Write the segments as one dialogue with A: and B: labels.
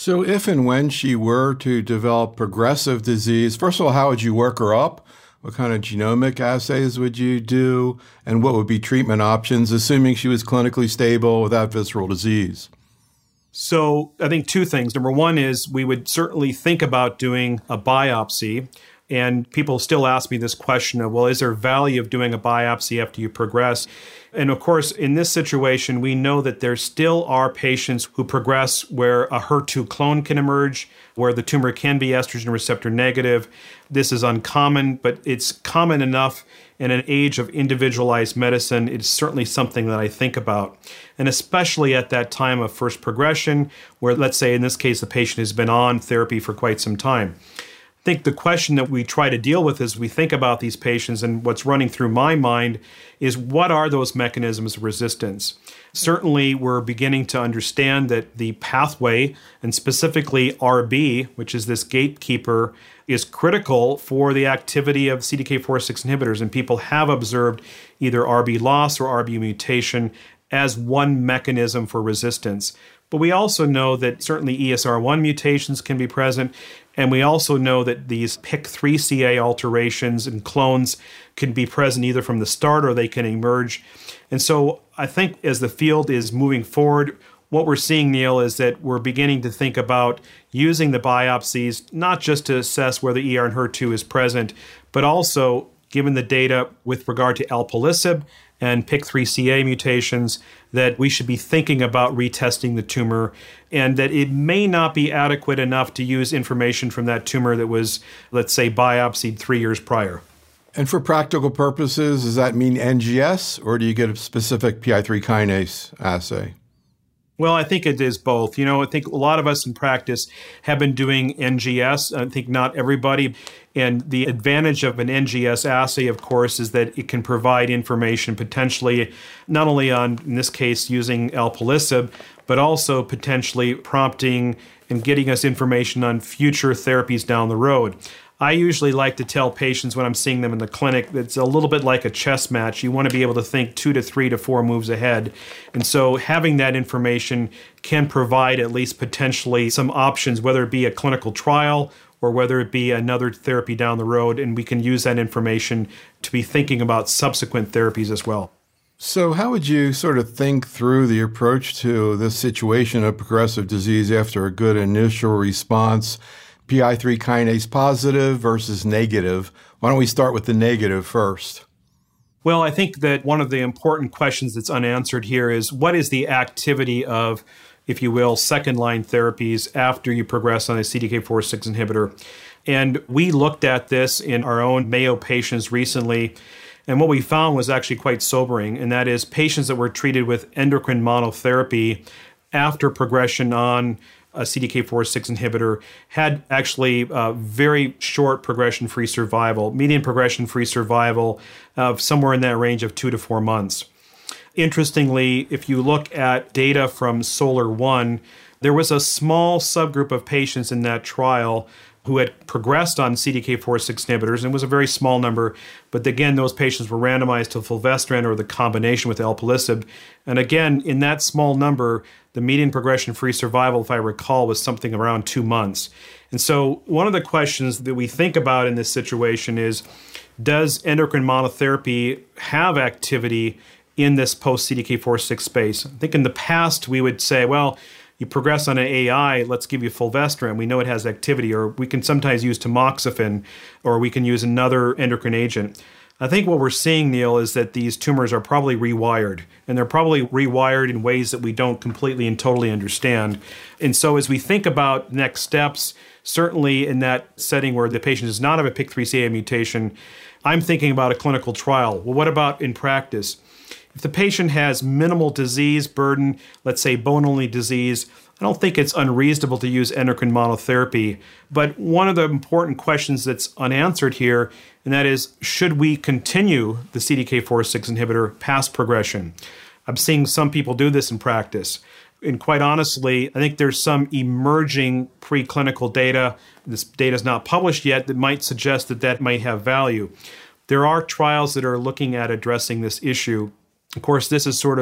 A: So if and when she were to develop progressive disease, first of all, how would you work her up? What kind of genomic assays would you do? And what would be treatment options, assuming she was clinically stable without visceral disease?
B: So I think two things. Number one is we would certainly think about doing a biopsy. And people still ask me this question of, well, is there value of doing a biopsy after you progress? And of course, in this situation, we know that there still are patients who progress where a HER2 clone can emerge, where the tumor can be estrogen receptor negative. This is uncommon, but it's common enough in an age of individualized medicine. It's certainly something that I think about. And especially at that time of first progression, where let's say in this case, the patient has been on therapy for quite some time. I think the question that we try to deal with as we think about these patients, and what's running through my mind, is what are those mechanisms of resistance? Certainly, we're beginning to understand that the pathway, and specifically RB, which is this gatekeeper, is critical for the activity of CDK4/6 inhibitors. And people have observed either RB loss or RB mutation as one mechanism for resistance. But we also know that certainly ESR1 mutations can be present. And we also know that these PIK3CA alterations and clones can be present either from the start or they can emerge. And so I think as the field is moving forward, what we're seeing, Neil, is that we're beginning to think about using the biopsies, not just to assess whether ER and HER2 is present, but also given the data with regard to alpelisib and PIK3CA mutations, that we should be thinking about retesting the tumor, and that it may not be adequate enough to use information from that tumor that was, let's say, biopsied 3 years prior.
A: And for practical purposes, does that mean NGS, or do you get a specific PI3 kinase assay?
B: Well, I think it is both. I think a lot of us in practice have been doing NGS. I think not everybody. And the advantage of an NGS assay, of course, is that it can provide information potentially not only on, in this case, using alpelisib, but also potentially prompting and getting us information on future therapies down the road. I usually like to tell patients when I'm seeing them in the clinic that it's a little bit like a chess match. You want to be able to think 2 to 3 to 4 moves ahead. And so having that information can provide at least potentially some options, whether it be a clinical trial or whether it be another therapy down the road. And we can use that information to be thinking about subsequent therapies as well.
A: So how would you sort of think through the approach to this situation of progressive disease after a good initial response? PI3 kinase positive versus negative. Why don't we start with the negative first?
B: Well, I think that one of the important questions that's unanswered here is what is the activity of, if you will, second-line therapies after you progress on a CDK4/6 inhibitor? And we looked at this in our own Mayo patients recently, and what we found was actually quite sobering, and that is patients that were treated with endocrine monotherapy after progression on a CDK4/6 inhibitor had actually very short progression-free survival, median progression-free survival of somewhere in that range of 2 to 4 months. Interestingly, if you look at data from SOLAR-1, there was a small subgroup of patients in that trial who had progressed on CDK4/6 inhibitors, and it was a very small number. But again, those patients were randomized to fulvestrant or the combination with alpelisib. And again, in that small number, the median progression-free survival, if I recall, was something around 2 months. And so one of the questions that we think about in this situation is, does endocrine monotherapy have activity in this post-CDK4/6 space? I think in the past, we would say, well, you progress on an AI, let's give you fulvestrant. We know it has activity, or we can sometimes use tamoxifen, or we can use another endocrine agent. I think what we're seeing, Neil, is that these tumors are probably rewired, and they're probably rewired in ways that we don't completely and totally understand. And so as we think about next steps, certainly in that setting where the patient does not have a PIK3CA mutation, I'm thinking about a clinical trial. Well, what about in practice? If the patient has minimal disease burden, let's say bone-only disease, I don't think it's unreasonable to use endocrine monotherapy. But one of the important questions that's unanswered here, and that is, should we continue the CDK4/6 inhibitor past progression? I'm seeing some people do this in practice. And quite honestly, I think there's some emerging preclinical data, this data is not published yet, that might suggest that that might have value. There are trials that are looking at addressing this issue. Of course, this is sort of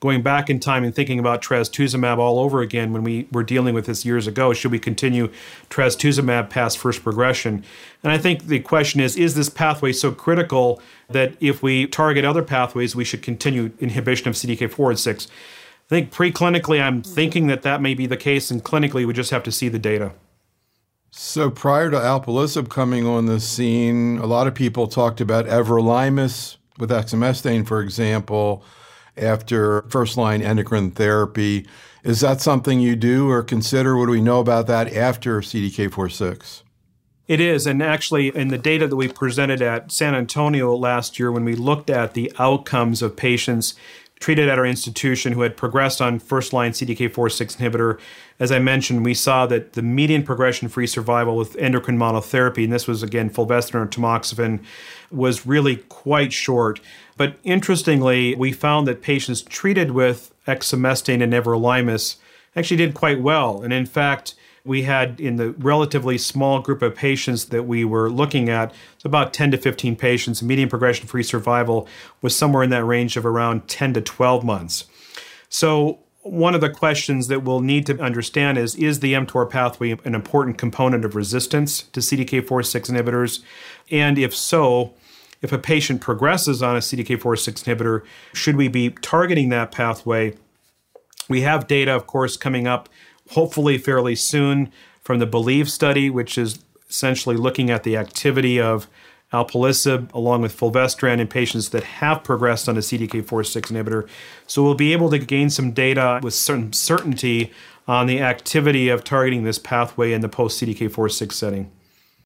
B: going back in time and thinking about trastuzumab all over again when we were dealing with this years ago. Should we continue trastuzumab past first progression? And I think the question is this pathway so critical that if we target other pathways, we should continue inhibition of CDK4 and 6? I think preclinically, I'm thinking that may be the case, and clinically, we just have to see the data.
A: So prior to alpelisib coming on the scene, a lot of people talked about everolimus with exemestane, for example, after first-line endocrine therapy. Is that something you do or consider? What do we know about that after CDK4/6?
B: It is, and actually in the data that we presented at San Antonio last year when we looked at the outcomes of patients treated at our institution who had progressed on first-line CDK4/6 inhibitor, as I mentioned, we saw that the median progression-free survival with endocrine monotherapy, and this was again fulvestrant or tamoxifen, was really quite short. But interestingly, we found that patients treated with exemestane and everolimus actually did quite well. And in fact, we had in the relatively small group of patients that we were looking at, it's about 10 to 15 patients, median progression-free survival was somewhere in that range of around 10 to 12 months. So one of the questions that we'll need to understand is the mTOR pathway an important component of resistance to CDK4/6 inhibitors? And if so, if a patient progresses on a CDK4/6 inhibitor, should we be targeting that pathway? We have data, of course, coming up hopefully fairly soon from the BELIEVE study, which is essentially looking at the activity of alpelisib along with fulvestrant in patients that have progressed on a CDK4/6 inhibitor. So we'll be able to gain some data with certain certainty on the activity of targeting this pathway in the post-CDK4/6 setting.